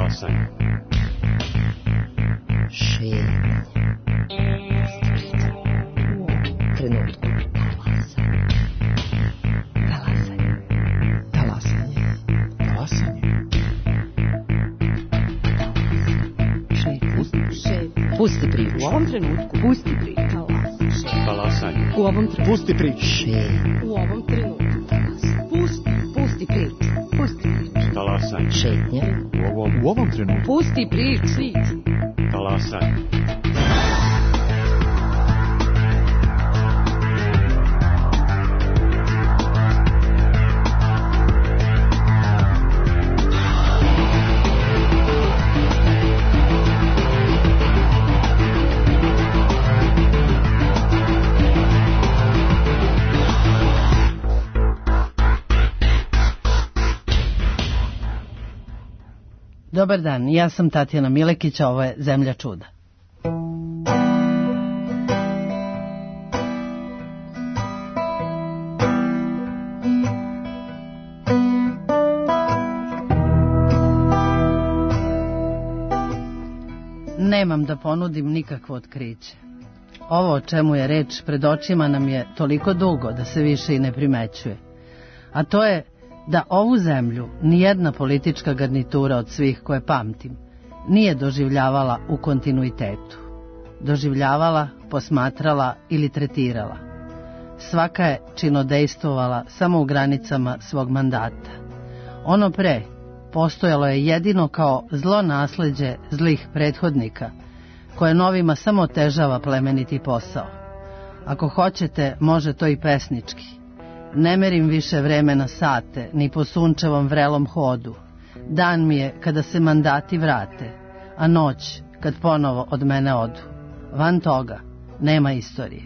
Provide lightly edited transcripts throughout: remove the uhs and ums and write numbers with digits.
Talasanje. Šetnja. Trenutku. Talasanje. Talasanje. Talasanje. Pusti priču. U ovom trenutku. Pusti priču. Talasanje. U ovom trenutku. Pusti priču. U ovom trenutku. Pusti priču. Pusti priču. Talasanje. Šetnja. U ovom trenutku. Pusti priču. Talasanje. Dobar dan, ja sam Tatjana Milekić, a ovo je Zemlja čuda. Nemam da ponudim nikakvo otkriće. Ovo o čemu je reč pred očima nam je toliko dugo da se više i ne primećuje. A to je da ovu zemlju nijedna politička garnitura od svih koje pamtim nije doživljavala u kontinuitetu. Doživljavala, posmatrala ili tretirala. Svaka je činodejstvovala samo u granicama svog mandata. Ono pre postojalo je jedino kao zlo nasleđe zlih prethodnika, koje novima samo otežava plemeniti posao. Ako hoćete, može to i pesnički. Ne merim više vreme na sate, ni po sunčevom vrelom hodu. Dan mi je kada se mandati vrate, a noć kad ponovo od mene odu. Van toga nema istorije.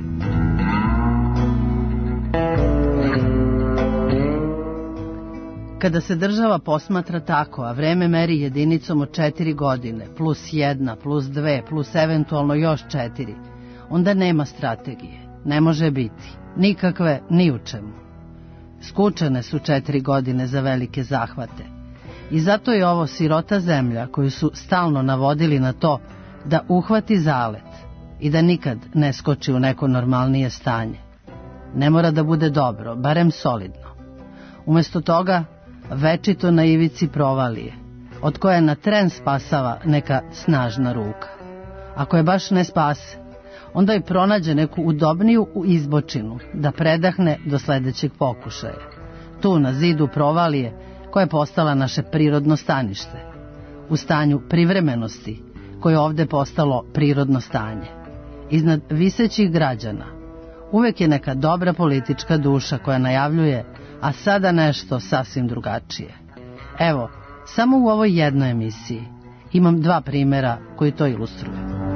Kada se država posmatra tako, a vreme meri jedinicom od 4 godine, plus 1, plus 2, plus eventualno još 4, onda nema strategije. Ne može biti. Nikakve ni u čemu. Skučene su 4 godine za velike zahvate. I zato je ovo sirota zemlja koju su stalno navodili na to da uhvati zalet i da nikad ne skoči u neko normalnije stanje. Ne mora da bude dobro, barem solidno. Umjesto toga, večito na ivici provalije, od koje na tren spasava neka snažna ruka. Ako je baš ne spase, onda je pronađe neku udobniju izbočinu da predahne do sledećeg pokušaja. Tu na zidu provalije koja je postala naše prirodno stanište. U stanju privremenosti koje je ovde postalo prirodno stanje. Iznad visećih građana uvek je neka dobra politička duša koja najavljuje, a sada nešto sasvim drugačije. Evo, samo u ovoj jednoj emisiji imam 2 primjera koji to ilustruju.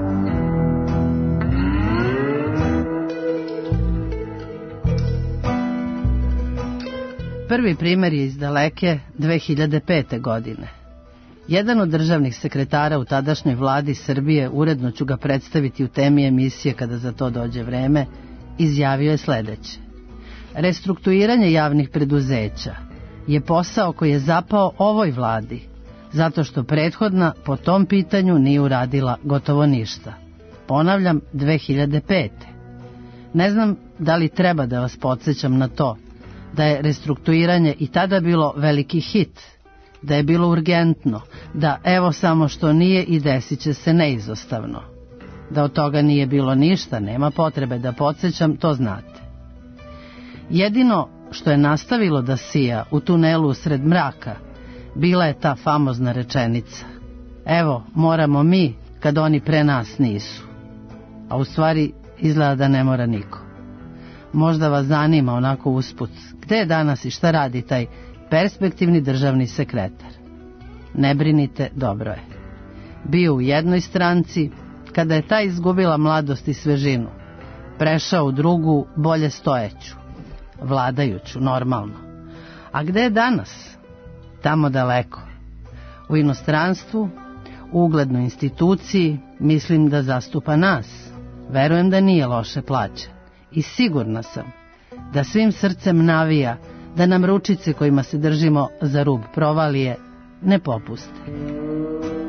Prvi primjer je iz daleke 2005. godine. Jedan od državnih sekretara u tadašnjoj vladi Srbije, uredno ću ga predstaviti u temi emisije kada za to dođe vreme, izjavio je sledeće. Restrukturiranje javnih preduzeća je posao koji je zapao ovoj vladi, zato što prethodna po tom pitanju nije uradila gotovo ništa. Ponavljam, 2005. Ne znam da li treba da vas podsjećam na to da je restrukturiranje i tada bilo veliki hit, da je bilo urgentno, da evo samo što nije i desit će se neizostavno. Da od toga nije bilo ništa, nema potrebe da podsjećam, to znate. Jedino što je nastavilo da sija u tunelu usred mraka, bila je ta famozna rečenica. Evo, moramo mi kad oni pre nas nisu. A u stvari izgleda da ne mora niko. Možda vas zanima onako usput, gde je danas i šta radi taj perspektivni državni sekretar. Ne brinite, dobro je. Bio u jednoj stranci, kada je ta izgubila mladost i svežinu, prešao u drugu, bolje stojeću, vladajuću, normalno. A gde je danas? Tamo daleko. U inostranstvu, u uglednoj instituciji, mislim da zastupa nas. Verujem da nije loše plaćen. I sigurna sam da svim srcem navija da nam ručice kojima se držimo za rub provalije ne popuste.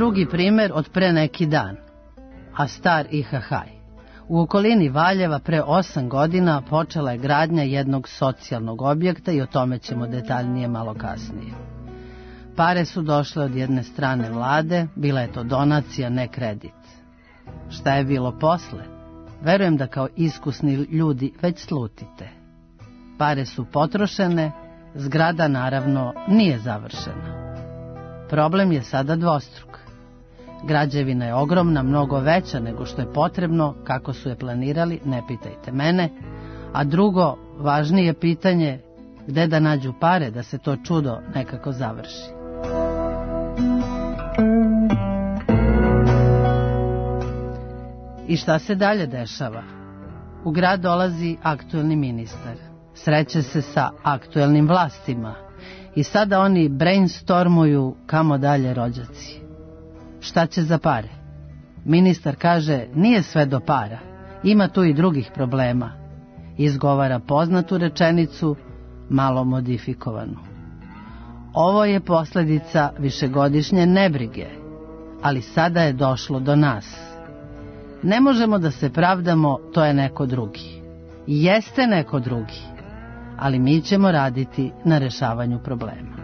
drugi primer od pre neki dan, a star i hahaj. U okolini Valjeva pre 8 godina počela je gradnja jednog socijalnog objekta i o tome ćemo detaljnije malo kasnije. Pare su došle od jedne strane vlade, bila je to donacija, ne kredit. Šta je bilo posle? Verujem da kao iskusni ljudi već slutite. Pare su potrošene, zgrada naravno nije završena. Problem je sada dvostruk. Građevina je ogromna, mnogo veća nego što je potrebno, kako su je planirali, ne pitajte mene. A drugo, važnije pitanje, gde da nađu pare da se to čudo nekako završi. I šta se dalje dešava? U grad dolazi aktuelni ministar. Sreće se sa aktuelnim vlastima. I sada oni brainstormuju kamo dalje rođaci. Šta će za pare? Ministar kaže, nije sve do para. Ima tu i drugih problema. Izgovara poznatu rečenicu, malo modifikovanu. Ovo je posljedica višegodišnje nebrige, ali sada je došlo do nas. Ne možemo da se pravdamo, to je neko drugi. Jeste neko drugi, ali mi ćemo raditi na rešavanju problema.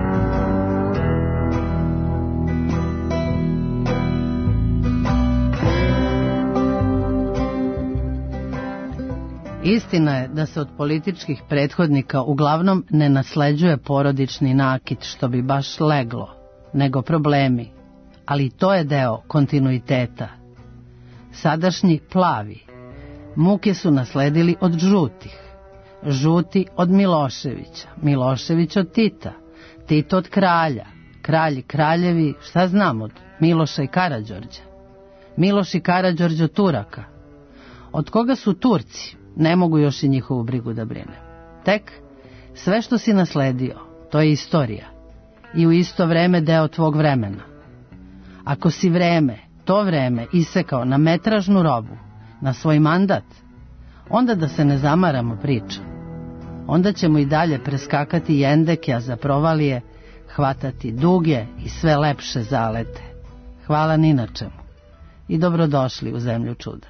Istina je da se od političkih prethodnika uglavnom ne nasleđuje porodični nakit što bi baš leglo, nego problemi, ali to je deo kontinuiteta. Sadašnji plavi muke su nasledili od žutih, žuti od Miloševića, Milošević od Tita, Tito od kralja, kralji kraljevi, šta znam od Miloša i Karađorđa, Miloš i Karađorđe od Turaka. Od koga su Turci? Ne mogu još i njihovu brigu da brinem. Tek, sve što si nasledio, to je istorija i u isto vreme deo tvog vremena. Ako si to vreme isekao na metražnu robu, na svoj mandat, onda da se ne zamaramo pričom. Onda ćemo i dalje preskakati jendeke, a za provalije hvatati duge i sve lepše zalete. Hvala ni na čemu i dobrodošli u zemlju čuda.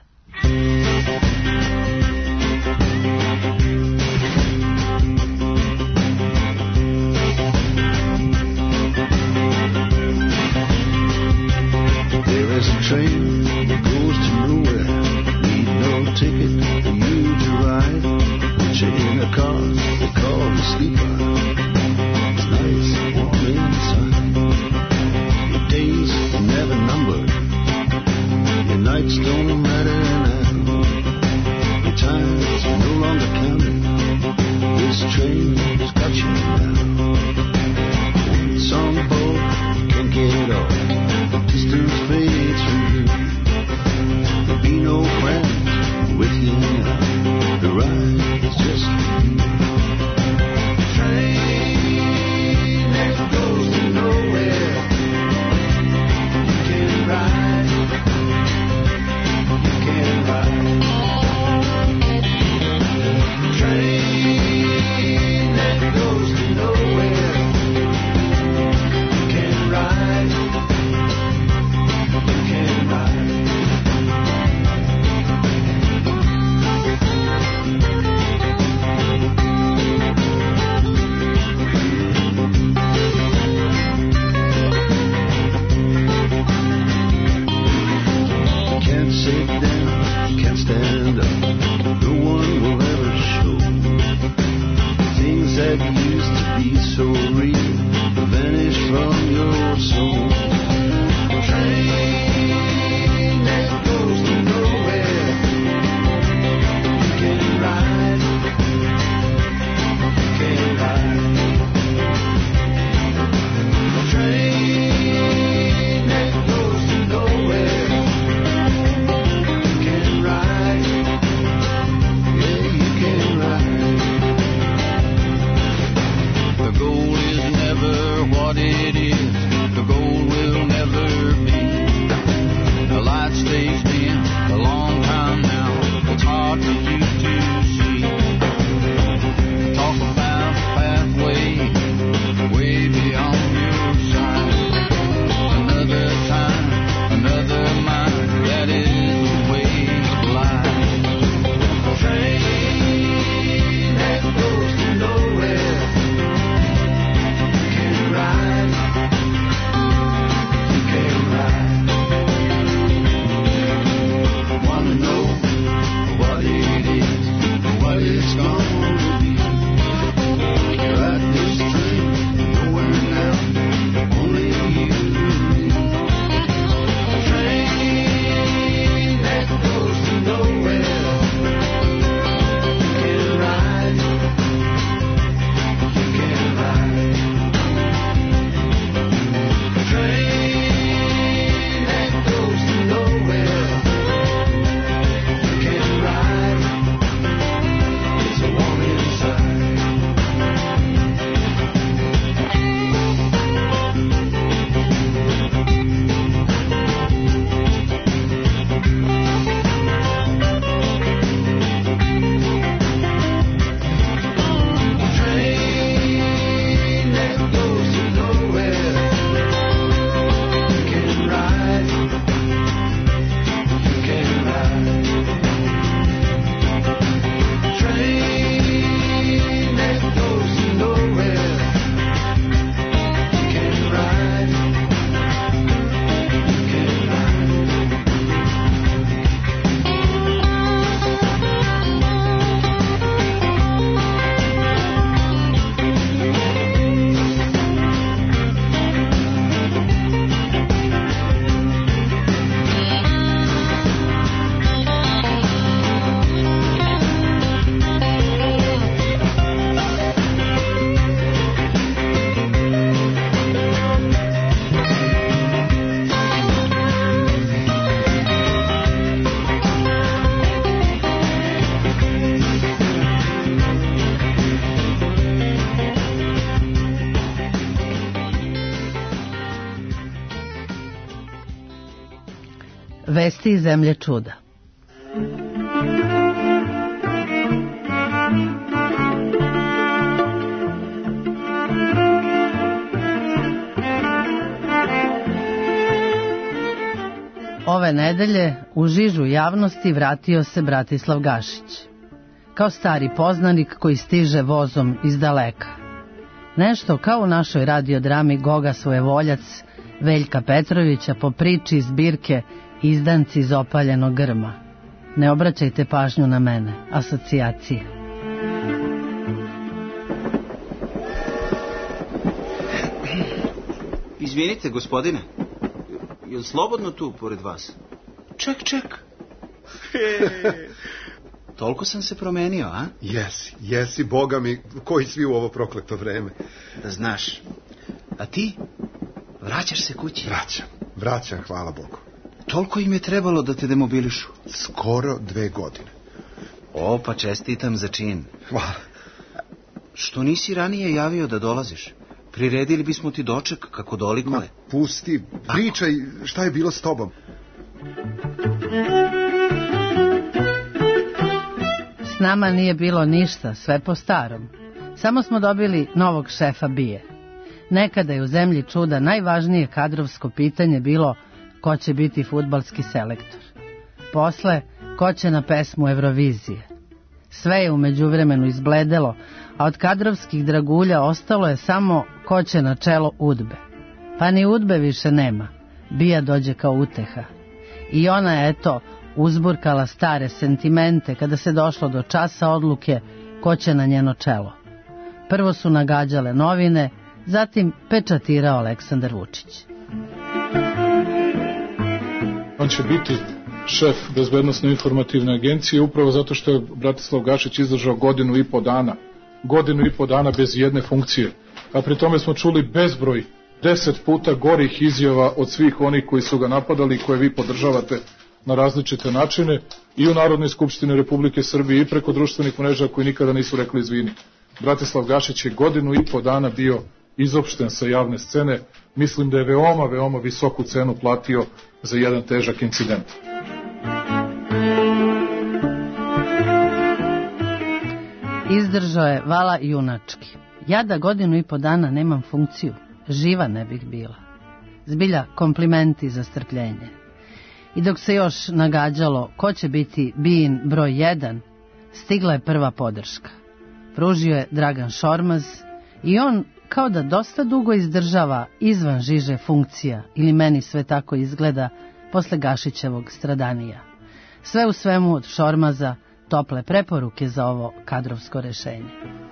There is a train that goes to nowhere. Need no ticket for you to ride. Put you in a car they call the sleeper. It's nice and warm inside. Your days are never numbered. Your nights don't matter now. Your time's no longer counted. This train has got you now. Once on board, you can't get off. Distance fades from you. There'll be no friends with you now. The ride is just for you. Train that goes to nowhere. You can ride. Vesti iz zemlje čuda. Ove nedelje u žižu javnosti vratio se Bratislav Gašić. Kao stari poznanik koji stiže vozom iz daleka. Nešto kao u našoj radiodrami Goga Svojevoljac Veljka Petrovića po priči zbirke Izdanci iz opaljenog grma. Ne obraćajte pažnju na mene, asocijacije. Izvinite, gospodine, je li slobodno tu pored vas? Ček. Toliko sam se promenio, a? Jesi, Boga mi, koji svi u ovo prokleto vreme. Da znaš. A ti? Vraćaš se kući? Vraćam, hvala Bogu. Toliko im je trebalo da te demobilišu? Skoro 2 godine. O, pa čestitam za čin. Hvala. Što nisi ranije javio da dolaziš? Priredili bismo ti doček kako dolikuje. Pusti, pričaj šta je bilo s tobom. S nama nije bilo ništa, sve po starom. Samo smo dobili novog šefa BIA. Nekada je u zemlji čuda najvažnije kadrovsko pitanje bilo ko će biti fudbalski selektor. Posle, ko će na pesmu Eurovizije. Sve je u međuvremenu izbledelo, a od kadrovskih dragulja ostalo je samo ko će na čelo UDBE. Pa ni UDBE više nema, BIA dođe kao uteha. I ona je, eto, uzburkala stare sentimente kada se došlo do časa odluke ko će na njeno čelo. Prvo su nagađale novine, zatim pečatirao Aleksandar Vučić. On će biti šef Bezbednosne informativne agencije upravo zato što je Bratislav Gašić izdržao 1,5 dana bez jedne funkcije. A pri tome smo čuli bezbroj 10 puta gorih izjava od svih onih koji su ga napadali i koje vi podržavate na različite načine i u Narodnoj skupštini Republike Srbije i preko društvenih mreža koji nikada nisu rekli izvini. Bratislav Gašić je 1,5 dana bio izopšten sa javne scene. Mislim da je veoma visoku cenu platio za jedan težak incident. Izdržao je vala junački. Ja da 1,5 dana nemam funkciju, živa ne bih bila. Zbilja komplimenti za strpljenje. I dok se još nagađalo ko će biti BIA-in broj 1, stigla je prva podrška. Pružio je Dragan Šormaz i on kao da dosta dugo izdržava izvan žiže funkcija, ili meni sve tako izgleda, posle Gašićevog stradanija. Sve u svemu od Šormaza tople preporuke za ovo kadrovsko rešenje.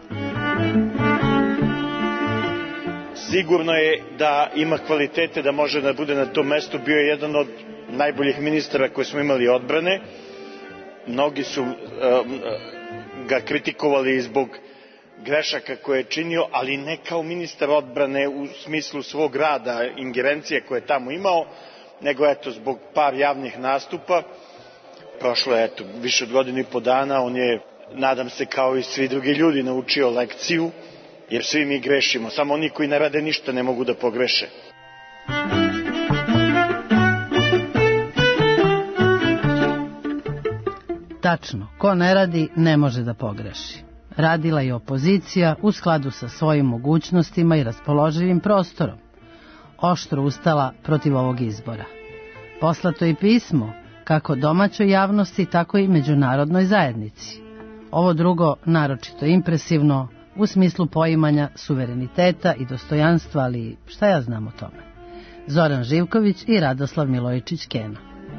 Sigurno je da ima kvalitete da može da bude na tom mestu. Bio je jedan od najboljih ministara koje smo imali odbrane. Mnogi su ga kritikovali zbog grešaka koje je činio, ali ne kao ministar odbrane u smislu svog rada, ingerencije koje je tamo imao, nego zbog par javnih nastupa. Prošlo je više od 1,5 dana, on je, nadam se kao i svi drugi ljudi, naučio lekciju, jer svi mi grešimo, samo oni koji ne rade ništa ne mogu da pogreše. Tačno, ko ne radi ne može da pogreši. Radila je opozicija u skladu sa svojim mogućnostima i raspoloživim prostorom. Oštro ustala protiv ovog izbora. Poslato je pismo kako domaćoj javnosti, tako i međunarodnoj zajednici. Ovo drugo naročito impresivno u smislu poimanja suvereniteta i dostojanstva, ali šta ja znam o tome? Zoran Živković i Radoslav Milojičić Kena.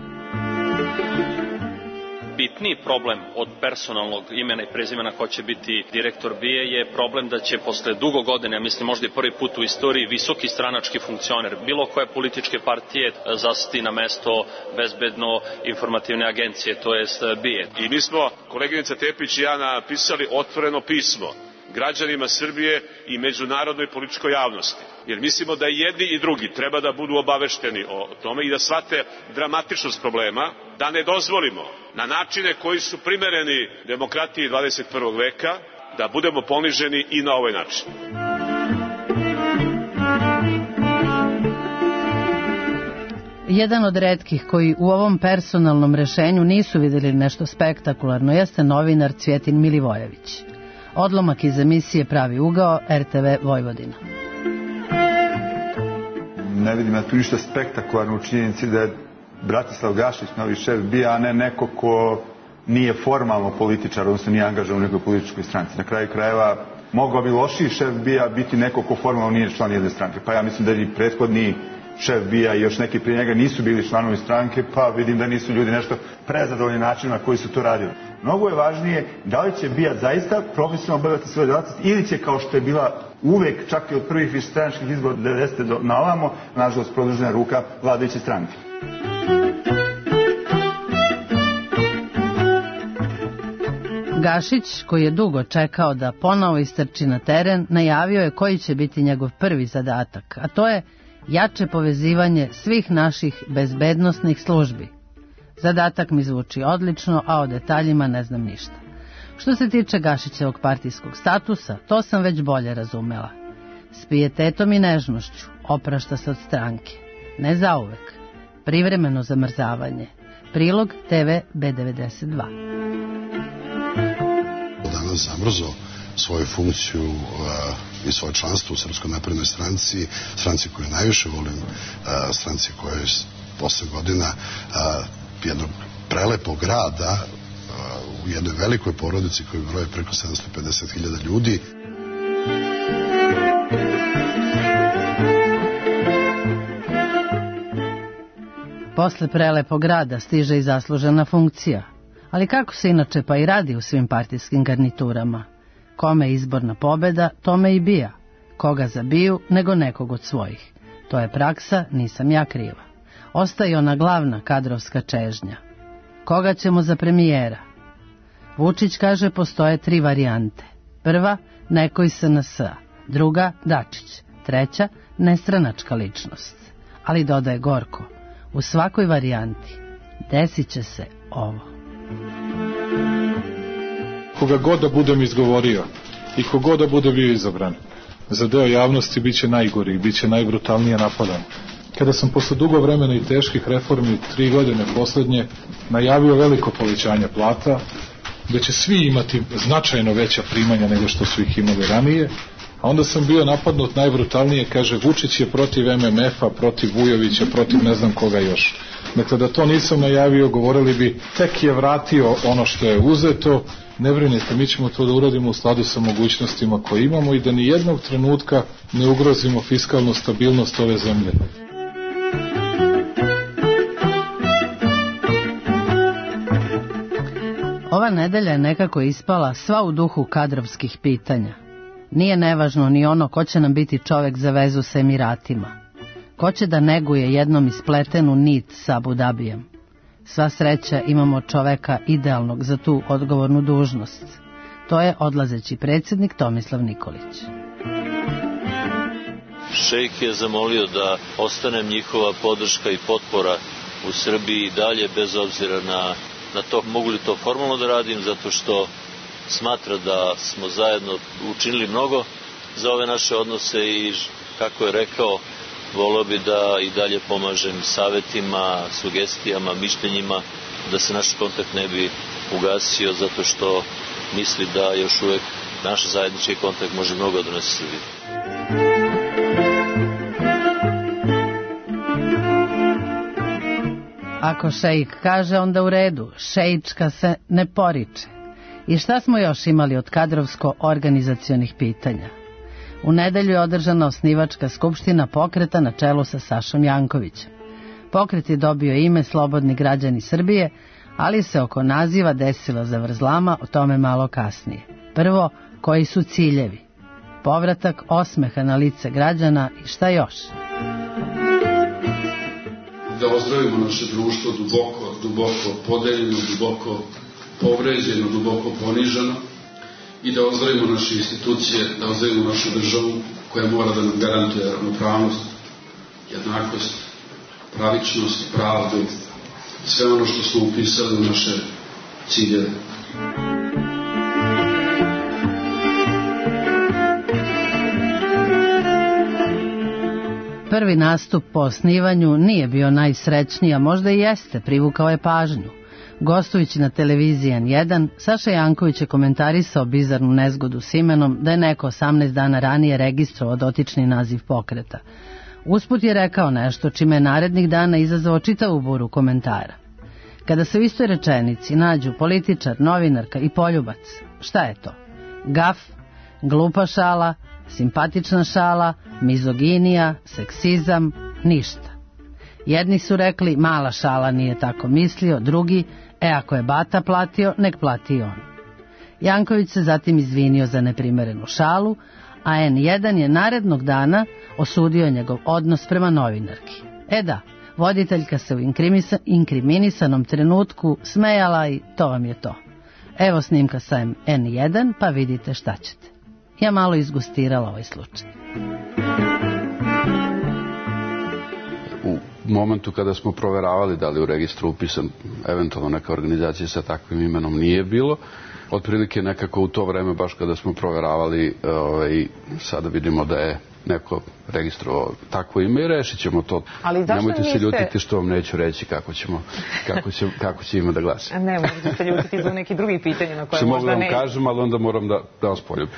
Bitniji problem od personalnog imena i prezimena ko će biti direktor BIA je problem da će posle dugo godine, mislim možda i prvi put u istoriji, visoki stranački funkcioner bilo koje političke partije zasiti na mesto Bezbedno informativne agencije, to jest BIA. I mi smo, koleginica Tepić i ja, napisali otvoreno pismo građanima Srbije i međunarodnoj političkoj javnosti. Jer mislimo da jedni i drugi treba da budu obavešteni o tome i da shvate dramatičnost problema, da ne dozvolimo na načine koji su primereni demokratiji 21. veka da budemo poniženi i na ovaj način. Jedan od retkih koji u ovom personalnom rešenju nisu vidjeli nešto spektakularno jeste novinar Cvjetin Milivojević. Odlomak iz emisije Pravi ugao, RTV Vojvodina. Ne vidim ja tu ništa spektakularno u činjenici da je Bratislav Gašić novi šef BIA, a ne neko ko nije formalno političar, odnosno nije angažovan u nekoj političkoj stranci. Na kraju krajeva mogao bi lošiji šef BIA biti neko ko formalno nije član jedne stranke. Pa ja mislim da i prethodni šef BIA i još neki prije njega nisu bili članovi stranke, pa vidim da nisu ljudi nešto prezadovoljni načinima koji su to radili. Mnogo je važnije da li će BIA zaista profesionalno obavljati svoje djelatnosti ili će, kao što je bila uvek, čak i od prvih višestranačkih izbora 90. na ovamo, nažalost produžena ruka vladajuće stranke. Gašić, koji je dugo čekao da ponovo istrči na teren, najavio je koji će biti njegov prvi zadatak, a to je jače povezivanje svih naših bezbednosnih službi. Zadatak mi zvuči odlično, a o detaljima ne znam ništa. Što se tiče Gašićevog partijskog statusa, to sam već bolje razumela. S pijetetom i nežnošću oprašta se od stranke. Ne zauvek. Privremeno zamrzavanje. Prilog TV B92. Danas zamrzao svoju funkciju i svoje članstvo u Srpskoj naprednoj stranci, stranci koju najviše volim, stranci koja je posle godina jednog prelepog grada u jednoj velikoj porodici koji broje preko 750.000 ljudi. Posle prelepog grada stiže i zaslužena funkcija. Ali kako se inače pa i radi u svim partijskim garniturama? Kome izborna pobeda, tome i bija. Koga zabiju, nego nekog od svojih. To je praksa, nisam ja kriva. Ostaje ona glavna kadrovska čežnja. Koga ćemo za premijera? Vučić kaže postoje 3 varijante. Prva, neko iz SNS-a. Druga, Dačić. Treća, nestranačka ličnost. Ali dodaje gorko. U svakoj varijanti desit će se ovo. Koga god da budem izgovorio i kogod da bude bio izabran, za deo javnosti bit će najgori, bit će najbrutalnije napadan. Kada sam posle dugo vremena i teških reformi 3 godine poslednje najavio veliko povećanje plata, da će svi imati značajno veća primanja nego što su ih imali ranije, a onda sam bio napadnut najbrutalnije, kaže Vučić je protiv MMF-a, protiv Vujovića, protiv ne znam koga još. Dakle, da to nisam najavio, govorili bi tek je vratio ono što je uzeto. Ne brinite, mi ćemo to da uradimo u skladu sa mogućnostima koje imamo i da ni jednog trenutka ne ugrozimo fiskalnu stabilnost ove zemlje. Ova nedelja je nekako ispala sva u duhu kadrovskih pitanja. Nije nevažno ni ono ko će nam biti čovek za vezu sa Emiratima. Ko će da neguje jednom ispletenu nit sa Abu Dabijem. Sva sreća imamo čoveka idealnog za tu odgovornu dužnost. To je odlazeći predsjednik Tomislav Nikolić. Šejk je zamolio da ostane njihova podrška i potpora u Srbiji i dalje, bez obzira na to mogu li to formalno da radim, zato što smatra da smo zajedno učinili mnogo za ove naše odnose i, kako je rekao, voleo bi da i dalje pomažem savetima, sugestijama, mišljenjima, da se naš kontakt ne bi ugasio, zato što misli da još uvek naš zajednički kontakt može mnogo donesti Srbiji. Ako šejk kaže, onda u redu. Šejčka se ne poriče. I šta smo još imali od kadrovsko-organizacionih pitanja? U nedelju je održana osnivačka skupština pokreta na čelu sa Sašom Jankovićem. Pokret je dobio ime Slobodni građani Srbije, ali se oko naziva desila zavrzlama, o tome malo kasnije. Prvo, koji su ciljevi? Povratak osmeha na lice građana i šta još? Da ozdravimo naše društvo duboko podeljeno, duboko povređeno, duboko poniženo i da ozdravimo naše institucije, da ozdravimo našu državu koja mora da nam garantuje ravnopravnost, jednakost, pravičnost, pravdu, sve ono što smo upisali u naše ciljeve. prvi nastup po osnivanju nije bio najsrećniji, a možda i jeste, privukao je pažnju. Gostujući na televiziji N1, Saša Janković je komentarisao bizarnu nezgodu s imenom da je neko 18 dana ranije registrovao dotični naziv pokreta. Usput je rekao nešto čime je narednih dana izazvao čitavu buru komentara. Kada se u istoj rečenici nađu političar, novinarka i poljubac, šta je to? Gaf, glupa šala, simpatična šala, mizoginija, seksizam, ništa. Jedni su rekli mala šala, nije tako mislio, drugi, ako je Bata platio, nek plati on. Janković se zatim izvinio za neprimerenu šalu, a N1 je narednog dana osudio njegov odnos prema novinarki. Da, voditeljka se u inkriminisanom trenutku smejala i to vam je to. Evo snimka sa N1 pa vidite šta ćete. Ja malo izgustirala ovaj slučaj. U momentu kada smo proveravali da li u registru upisan eventualno neka organizacija sa takvim imenom nije bilo, otprilike nekako u to vreme baš kada smo proveravali sada vidimo da je neko registrovao takvo ime i rešit ćemo to. Nemojte se ljutiti što vam neću reći kako će ime da glasi. Ne, možete se ljutiti zbog nekih drugih pitanja na koje što možda mogu ne. Što mogu vam kažem, ali onda moram da vas poljubim.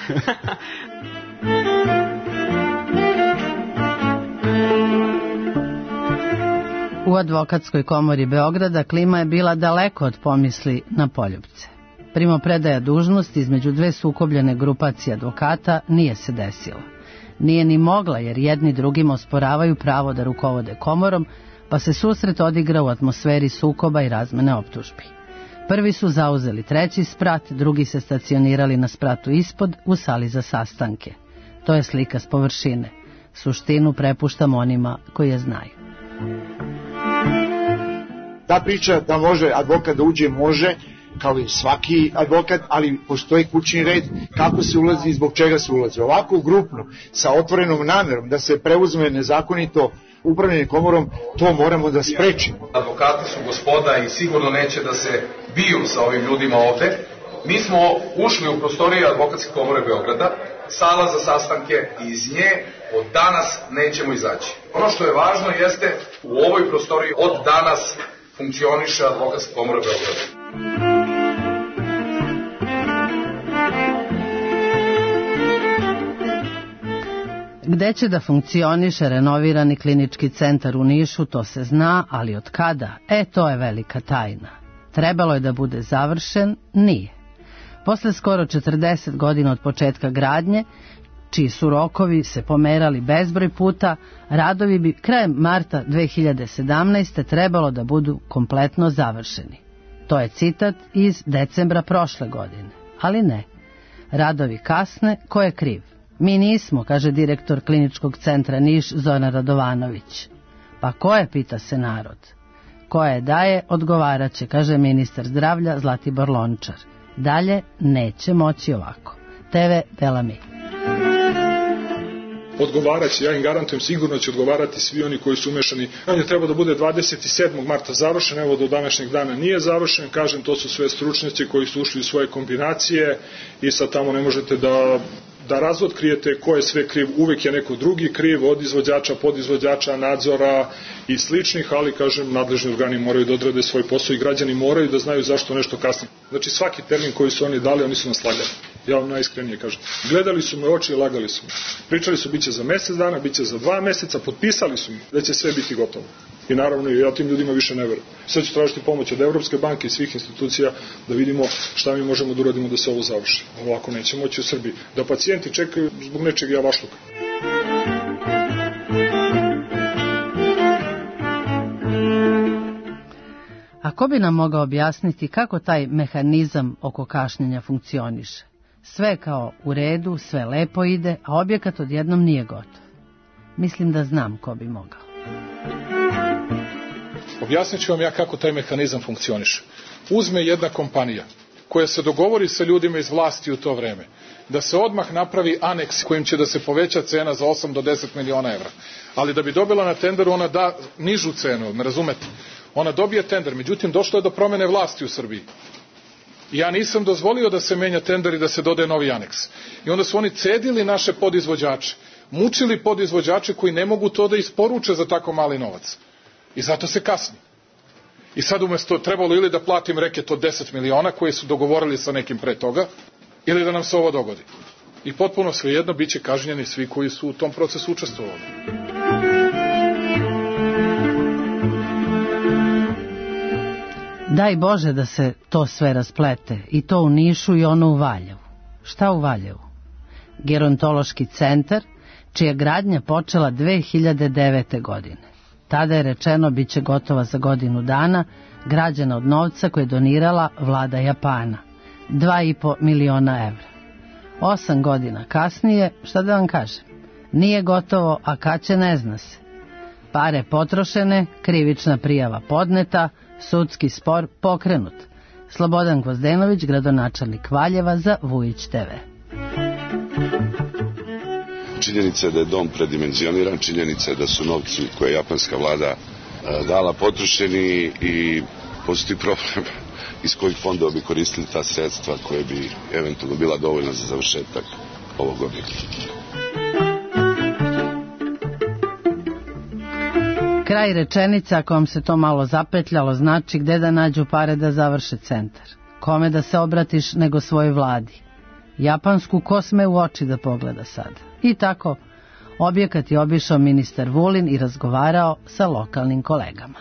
U advokatskoj komori Beograda klima je bila daleko od pomisli na poljupce. Primopredaja dužnosti između dve sukobljene grupacije advokata nije se desila. Nije ni mogla jer jedni drugima osporavaju pravo da rukovode komorom, pa se susret odigra u atmosferi sukoba i razmene optužbi. Prvi su zauzeli treći sprat, drugi se stacionirali na spratu ispod u sali za sastanke. To je slika s površine. Suštinu prepuštam onima koji je znaju. Ta priča da može advokat da uđe, može, kao i svaki advokat, ali postoji kućni red kako se ulazi i zbog čega se ulazi. Ovako grupno, sa otvorenom namerom da se preuzme nezakonito upravljanje komorom, to moramo da sprečimo. Advokati su gospoda i sigurno neće da se biju sa ovim ljudima ovde. Mi smo ušli u prostorije Advokatske komore Beograda, sala za sastanke i iz nje od danas nećemo izaći. Ono što je važno jeste u ovoj prostoriji od danas funkcioniše Advokatska komora Beograda. Gde će da funkcioniše renovirani klinički centar u Nišu, to se zna, ali od kada? To je velika tajna. Trebalo je da bude završen, nije. Posle skoro 40 godina od početka gradnje, čiji su rokovi se pomerali bezbroj puta, radovi bi krajem marta 2017. trebalo da budu kompletno završeni. To je citat iz decembra prošle godine. Ali ne. Radovi kasne, ko je kriv? Mi nismo, kaže direktor kliničkog centra Niš Zoran Radovanović. Pa ko je, pita se narod. Ko je daje, odgovaraće, kaže ministar zdravlja Zlatibor Lončar. Dalje neće moći ovako. TV Delami. Odgovaraće, ja im garantujem, sigurno će odgovarati svi oni koji su umešani. On je trebao da bude 27. marta završen, evo do današnjeg dana nije završen, kažem, to su sve stručnjaci koji su ušli u svoje kombinacije i sad tamo ne možete da razotkrijete ko je sve kriv, uvek je neko drugi kriv, od izvođača, podizvođača, nadzora i sličnih, ali kažem, nadležni organi moraju da odrade svoj posao i građani moraju da znaju zašto nešto kasni. Znači svaki termin koji su oni dali, oni su nas lagali. Ja vam najiskrenije kažem. Gledali su me oči i lagali su me. Pričali su biće za mesec dana, biće za 2 meseca, potpisali su mi da će sve biti gotovo. I naravno ja tim ljudima više ne verujem. Sad ću tražiti pomoć od Evropske banke i svih institucija da vidimo šta mi možemo da uradimo da se ovo završi. Ovako neće moći u Srbiji. Da pacijenti čekaju zbog nečeg javašluka. A ko bi nam mogao objasniti kako taj mehanizam oko kašnjenja funkcioniše? Sve kao u redu, sve lepo ide, a objekat odjednom nije gotov. Mislim da znam ko bi mogao. Objasnit ću vam ja kako taj mehanizam funkcioniše. Uzme jedna kompanija koja se dogovori sa ljudima iz vlasti u to vreme, da se odmah napravi aneks kojim će da se poveća cena za 8 do 10 miliona evra. Ali da bi dobila na tenderu, ona da nižu cenu, me razumete? Ona dobije tender, međutim došlo je do promene vlasti u Srbiji. Ja nisam dozvolio da se menja tender i da se dodaje novi aneks. I onda su oni cedili naše podizvođače. mučili podizvođače koji ne mogu to da isporuče za tako mali novac. I zato se kasni. I sad umjesto trebalo ili da platim reket od 10 miliona koje su dogovorili sa nekim pre toga, ili da nam se ovo dogodi. I potpuno svejedno bit će kažnjeni svi koji su u tom procesu učestvovali. Daj Bože da se to sve rasplete, i to u Nišu i ono u Valjevu. Šta u Valjevu? Gerontološki centar, čija gradnja počela 2009. godine. Tada je rečeno bit će gotova za godinu dana, građena od novca koje je donirala vlada Japana. 2,5 miliona evra. 8 godina kasnije, šta da vam kažem, nije gotovo, a kad će ne zna se. Pare potrošene, krivična prijava podneta, sudski spor pokrenut. Slobodan Gvozdenović, gradonačelnik Valjeva, za Vujić TV. Činjenica je da je dom predimenzioniran, činjenica je da su novci koje je japanska vlada dala potrošeni i postoji problem iz kojih fondova bi koristili ta sredstva koje bi eventualno bila dovoljna za završetak ovog objekta. Kraj rečenica, kojom se to malo zapetljalo, znači gde da nađu pare da završe centar. Kome da se obratiš nego svojoj vladi. Japansku ko sme u oči da pogleda sad. I tako, objekat je obišao ministar Vulin i razgovarao sa lokalnim kolegama.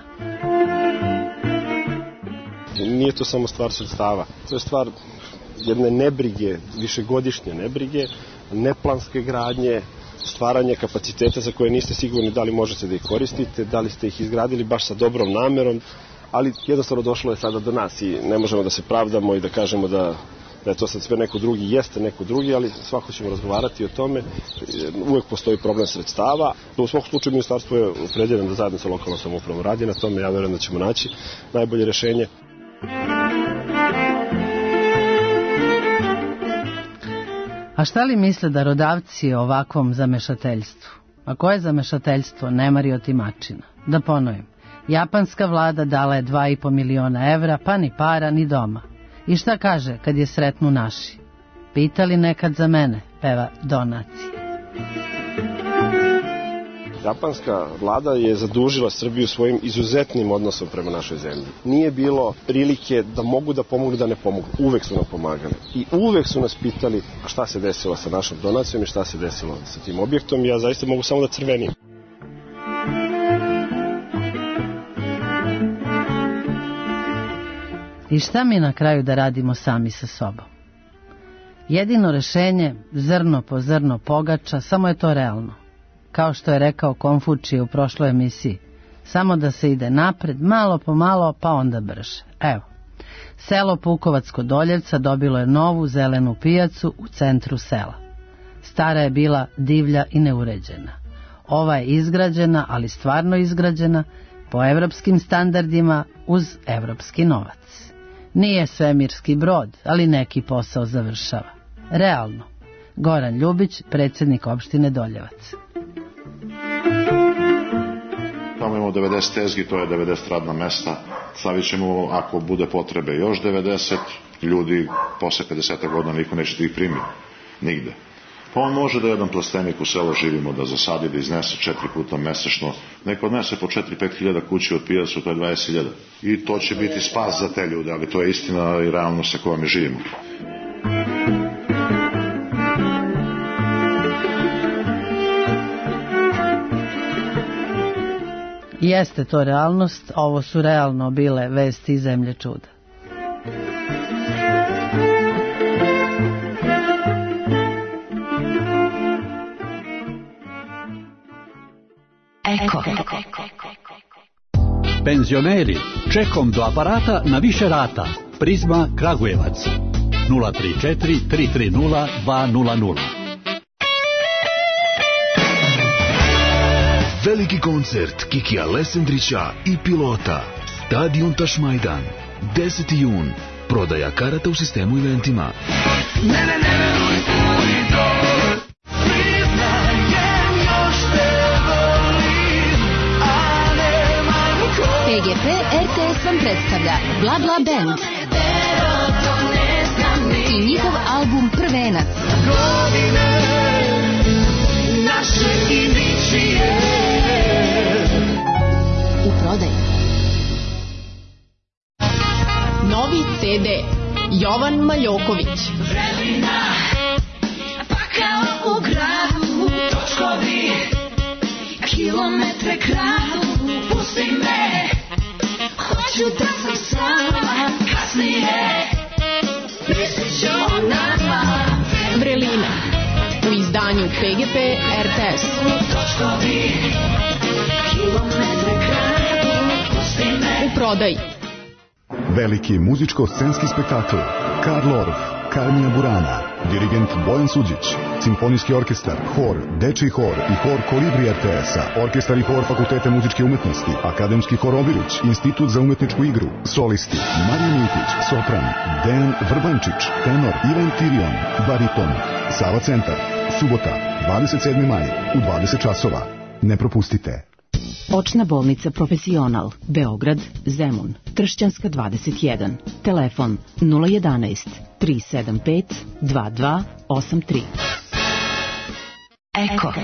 Nije to samo stvar sredstava, to je stvar jedne nebrige, višegodišnje nebrige, neplanske gradnje, stvaranje kapaciteta za koje niste sigurni da li možete da ih koristite, da li ste ih izgradili baš sa dobrom namerom, ali jednostavno došlo je sada do nas i ne možemo da se pravdamo i da kažemo da je to sad sve neko drugi, jeste neko drugi, ali svako ćemo razgovarati o tome. Uvek postoji problem sredstava. U svakom slučaju ministarstvo je opredeljeno da zajedno sa lokalnom samoupravom radi na tome. Ja verujem da ćemo naći najbolje rešenje. A šta li misle darodavci o ovakvom zamešateljstvu? A koje zamešateljstvo? Nemari otimačina. Da ponovim, japanska vlada dala je 2,5 miliona evra, pa ni para ni doma. I šta kaže kad je sretnu naši? Pitali nekad za mene, peva Donacije. Japanska vlada je zadužila Srbiju svojim izuzetnim odnosom prema našoj zemlji. Nije bilo prilike da mogu da pomognu, da ne pomogu. Uvek su nam pomagali. I uvek su nas pitali šta se desilo sa našom donacijom i šta se desilo sa tim objektom. Ja zaista mogu samo da crvenim. I šta mi na kraju da radimo sami sa sobom? Jedino rešenje, zrno po zrno pogača, samo je to realno. Kao što je rekao Konfučije u prošloj emisiji, samo da se ide napred, malo po malo, pa onda brže. Evo, selo Pukovac kod Doljevca dobilo je novu zelenu pijacu u centru sela. Stara je bila divlja i neuređena. Ova je izgrađena, ali stvarno izgrađena, po evropskim standardima, uz evropski novac. Nije svemirski brod, ali neki posao završava. Realno. Goran Ljubić, predsjednik opštine Doljevac. Tamo imamo 90 tezgi, to je 90 radna mesta. Stavit ćemo, ako bude potrebe, još 90 ljudi, posle 50 godina niko neće da ih primi. Nigde. Pa on može da jedan plastenik u selo živimo, da zasadi, da iznese 4 puta mesečno. Neko odnese po 4-5 hiljada kući od pijacu, to je 20 hiljada. I to će biti spas za te ljude, ali to je istina i realnost sa kojom mi živimo. Jeste to realnost, ovo su realno bile vesti iz zemlje čuda. Eko. Penzioneri, čekom do aparata na više rata. Prizma Kragujevac 034 330 200. Veliki koncert Kikija Lesendrića i Pilota. Stadion Tašmajdan. 10. jun. Prodaja karata u sistemu eventima. PGP RTS vam predstavlja Bla Bla Band i njihov album Prvenac. naše i ničije. U prodaji. Novi CD Jovan Maljoković. Vrelina, pa kao u gradu, točkovi, kilometre kradu, pusti me, hoću da sam sama, kasnije, mislit ću o nama. Vrelina u izdanju PGP RTS. Točkovi, kilometre kradu, pusti me. U prodaji. Veliki muzičko-scenski spektakl Karl Orff, Carmina Burana, dirigent Bojan Suđić, simfonijski orkestar, hor, dečiji hor i hor Kolibri RTS-a, orkestar i hor Fakulteta muzičke umetnosti, akademski hor Obilić, institut za umetničku igru, solisti Marija Miletić, sopran, Dejan Vrbančić, tenor Ivan Tirion, bariton, Sava centar, subota, 27. maj, u 20 časova. Ne propustite. Očna bolnica Profesional, Beograd, Zemun, Kršćanska 21, telefon 011 375 2283. Eko.